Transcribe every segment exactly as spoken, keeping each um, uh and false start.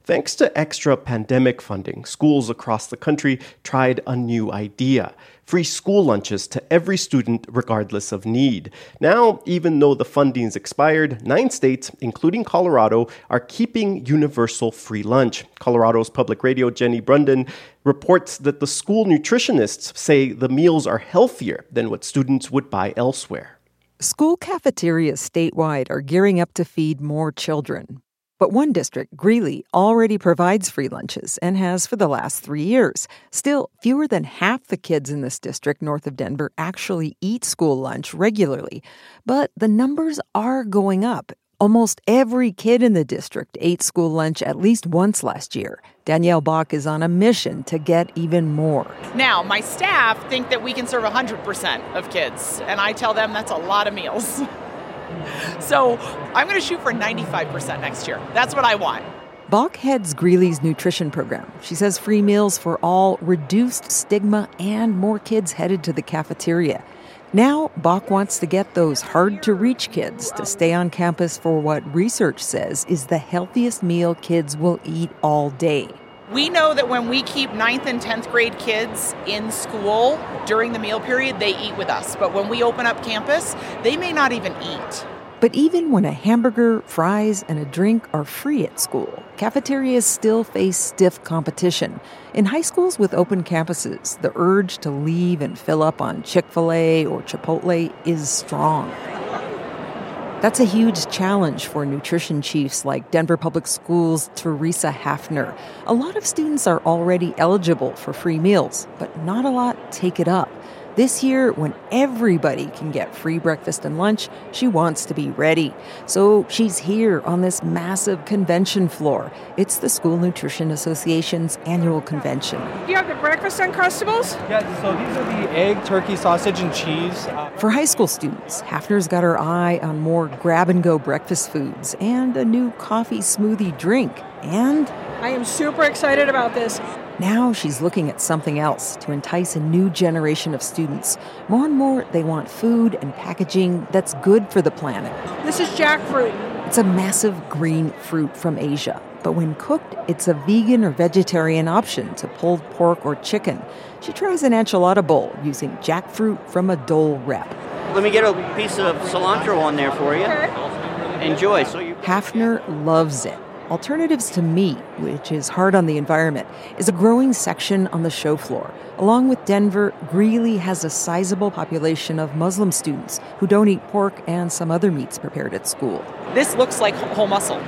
Thanks to extra pandemic funding, schools across the country tried a new idea: free school lunches to every student regardless of need. Now, even though the funding's expired, nine states, including Colorado, are keeping universal free lunch. Colorado's Public Radio Jenny Brundin reports that the school nutritionists say the meals are healthier than what students would buy elsewhere. School cafeterias statewide are gearing up to feed more children. But one district, Greeley, already provides free lunches and has for the last three years. Still, fewer than half the kids in this district north of Denver actually eat school lunch regularly. But the numbers are going up. Almost every kid in the district ate school lunch at least once last year. Danielle Bach is on a mission to get even more. Now, my staff think that we can serve one hundred percent of kids, and I tell them that's a lot of meals. So I'm going to shoot for ninety-five percent next year. That's what I want. Bach heads Greeley's nutrition program. She says free meals for all reduced stigma and more kids headed to the cafeteria. Now, Bach wants to get those hard-to-reach kids to stay on campus for what research says is the healthiest meal kids will eat all day. We know that when we keep ninth and tenth grade kids in school during the meal period, they eat with us. But when we open up campus, they may not even eat. But even when a hamburger, fries, and a drink are free at school, cafeterias still face stiff competition. In high schools with open campuses, the urge to leave and fill up on Chick-fil-A or Chipotle is strong. That's a huge challenge for nutrition chiefs like Denver Public Schools' Teresa Hafner. A lot of students are already eligible for free meals, but not a lot take it up. This year, when everybody can get free breakfast and lunch, she wants to be ready. So she's here on this massive convention floor. It's the School Nutrition Association's annual convention. Do you have the breakfast Uncrustables? Yeah, so these are the egg, turkey, sausage, and cheese. Uh, For high school students, Hafner's got her eye on more grab-and-go breakfast foods and a new coffee smoothie drink. And I am super excited about this. now she's looking at something else to entice a new generation of students. More and more, they want food and packaging that's good for the planet. This is jackfruit. It's a massive green fruit from Asia. But when cooked, it's a vegan or vegetarian option to pulled pork or chicken. She tries an enchilada bowl using jackfruit from a Dole wrap. Let me get a piece of cilantro on there for you. Okay. Enjoy. So you. Hafner loves it. Alternatives to Meat, which is hard on the environment, is a growing section on the show floor. Along with Denver, Greeley has a sizable population of Muslim students who don't eat pork and some other meats prepared at school. This looks like whole muscle.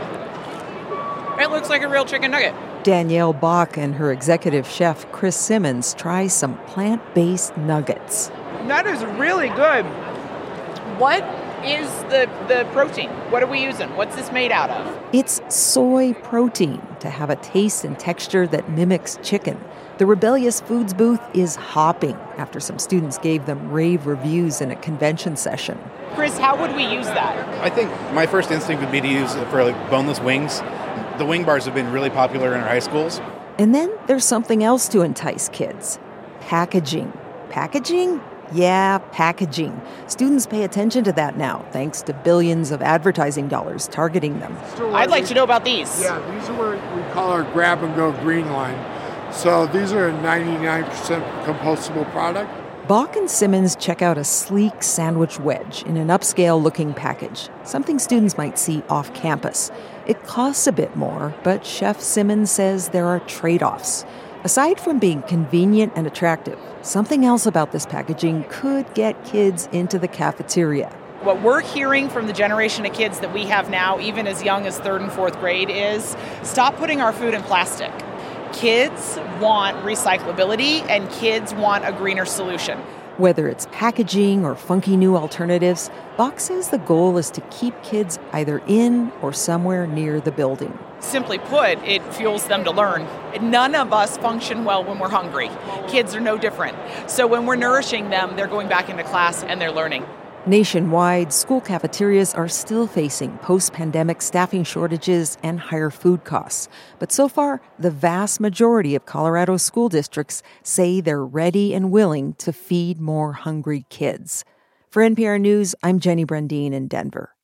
It looks like a real chicken nugget. Danielle Bach and her executive chef, Chris Simmons, try some plant-based nuggets. That is really good. What is the, the protein? What are we using? What's this made out of? It's soy protein to have a taste and texture that mimics chicken. The Rebellious Foods booth is hopping after some students gave them rave reviews in a convention session. Chris, how would we use that? I think my first instinct would be to use it for like boneless wings. The wing bars have been really popular in our high schools. And then there's something else to entice kids. Packaging. Packaging? Yeah, packaging. Students pay attention to that now, thanks to billions of advertising dollars targeting them. I'd like to know about these. Yeah, these are what we call our grab-and-go green line. So these are a ninety-nine percent compostable product. Bach and Simmons check out a sleek sandwich wedge in an upscale-looking package, something students might see off campus. It costs a bit more, but Chef Simmons says there are trade-offs. Aside from being convenient and attractive, something else about this packaging could get kids into the cafeteria. What we're hearing from the generation of kids that we have now, even as young as third and fourth grade, is stop putting our food in plastic. Kids want recyclability and kids want a greener solution. Whether it's packaging or funky new alternatives, Bach says the goal is to keep kids either in or somewhere near the building. Simply put, it fuels them to learn. None of us function well when we're hungry. Kids are no different. So when we're nourishing them, they're going back into class and they're learning. Nationwide, school cafeterias are still facing post-pandemic staffing shortages and higher food costs. But so far, the vast majority of Colorado school districts say they're ready and willing to feed more hungry kids. For N P R News, I'm Jenny Brundin in Denver.